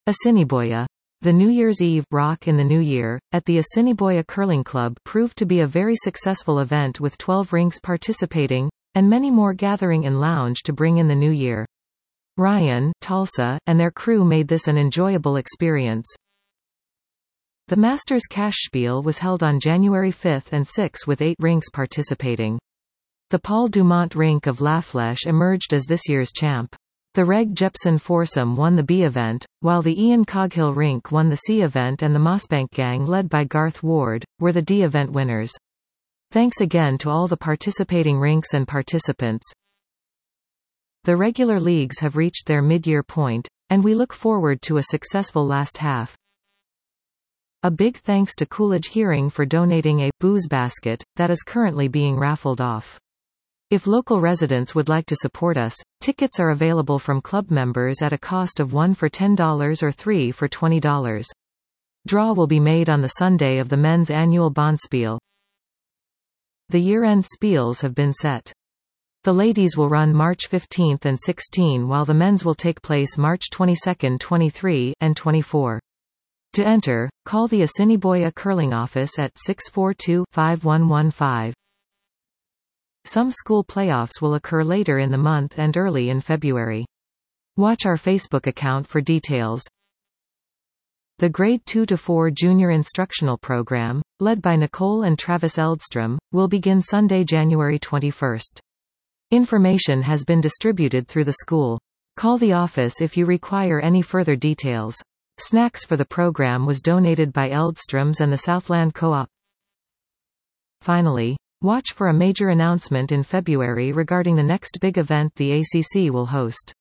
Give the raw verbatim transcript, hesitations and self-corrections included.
Assiniboia. The New Year's Eve Rock in the New Year at the Assiniboia Curling Club proved to be a very successful event with twelve rinks participating, and many more gathering in lounge to bring in the new year. Ryan, Tulsa, and their crew made this an enjoyable experience. The Masters Cash Spiel was held on January fifth and sixth with eight rinks participating. The Paul Dumont rink of La Flèche emerged as this year's champ. The Reg Jepson foursome won the B event, while the Ian Coghill rink won the C event and the Mossbank gang led by Garth Ward, were the D event winners. Thanks again to all the participating rinks and participants. The regular leagues have reached their mid-year point, and we look forward to a successful last half. A big thanks to Coolidge Hearing for donating a booze basket that is currently being raffled off. If local residents would like to support us, tickets are available from club members at a cost of one for ten dollars or three for twenty dollars. Draw will be made on the Sunday of the men's annual Bonspiel. The year-end spiels have been set. The ladies will run March fifteenth and sixteenth while the men's will take place March twenty-second, twenty-third, and twenty-fourth. To enter, call the Assiniboia Curling Office at six four two, five one one five. Some school playoffs will occur later in the month and early in February. Watch our Facebook account for details. The Grade two to four Junior Instructional Program, led by Nicole and Travis Eldstrom, will begin Sunday, January twenty-first. Information has been distributed through the school. Call the office if you require any further details. Snacks for the program was donated by Eldstroms and the Southland Co-op. Finally, watch for a major announcement in February regarding the next big event the A C C will host.